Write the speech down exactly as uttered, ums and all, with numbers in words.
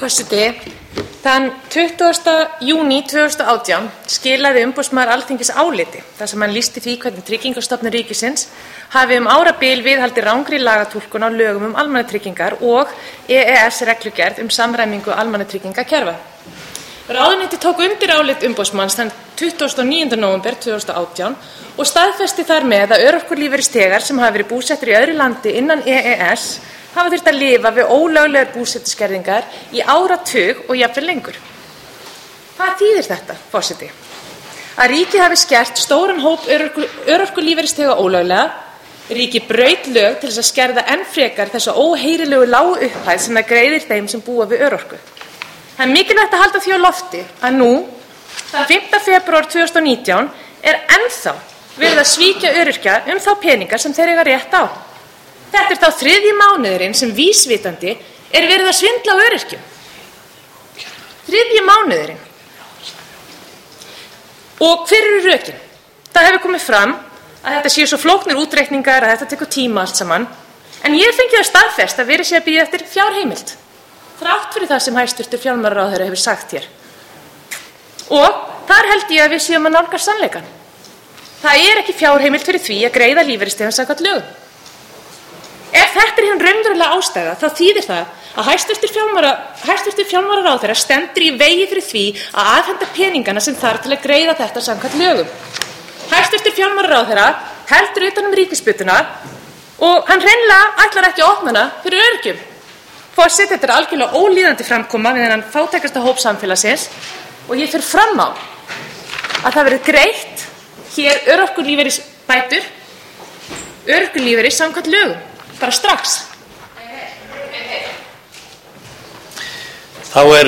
Forseti, þann tuttugasta júní tvö þúsund og átján skilaði umboðsmaður Alþingis áliti þar sem hann lýsti því hvernig Tryggingastofnun ríkisins hafi um árabil viðhaldið rangri lagatúlkun á lögum um almannatryggingar og E E S-reglugerð um samræmingu almannatryggingakerfa. Ráðuneytið tók undir álit umboðsmanns þann tuttugasta og níunda nóvember tvö þúsund og átján og staðfesti þar með að örorkulífeyrisþegar sem hafa verið búsettir í öðru landi innan E E S hafa þurft að lifa við ólöglegar búsetuskerðingar í áratug og jafnvel lengur. Hvað þýðir þetta, forseti? Að ríkið hafi skert stóran hóp örorku, örorkulífeyrisþega ólöglega, ríkið braut lög til þess að skerða enn frekar þessa óheyrilegu lágu upphæð sem það greiðir þeim sem búa við örorku. Það er mikilvægt að halda því á lofti að nú, þann fimmta febrúar tvö þúsund og nítján, er ennþá verið að svíkja öryrkja um þá peninga sem þeir eiga rétt á. Þetta er þá þriðji mánuðurinn sem vísvitandi er verið að svindla á öryrkjum. Þriðji mánuðurinn. Og hver eru rökin? Það hefur komið fram að þetta séu svo flóknir útreikningar að þetta tekur tíma allt saman, en ég hef fengið að staðfest að verið sé að bíða eftir fjárheimild, þrátt fyrir það sem hæstvirtur fjármálaráðherra hefur sagt hér. Og þar held ég að við séum að nálgast sannleikann. Það er ekki fjárheimild fyrir því að greiða lífeyrisþegum samkvæmt lögum. Ef þetta er hin raunverulega ástæða, þá þýðir það að hæstvirtur fjármálaráðherra stendur í vegi fyrir því að afhenda peningana sem þarf til að greiða þetta samkvæmt lögum. Hæstvirtur fjármálaráðherra heldur utan um ríkisbutuna og hann hreinlega ætlar ekki að opna hana fyrir öryrkjum. Forseti, þetta er algjörlega ólíðandi framkoma við þennan fátækasta hóp samfélagsins og ég fer fram á að það verði greitt hér örorkulífeyrisbætur, örorkulífeyris samkvæmt lögum. Bara strax. Þá er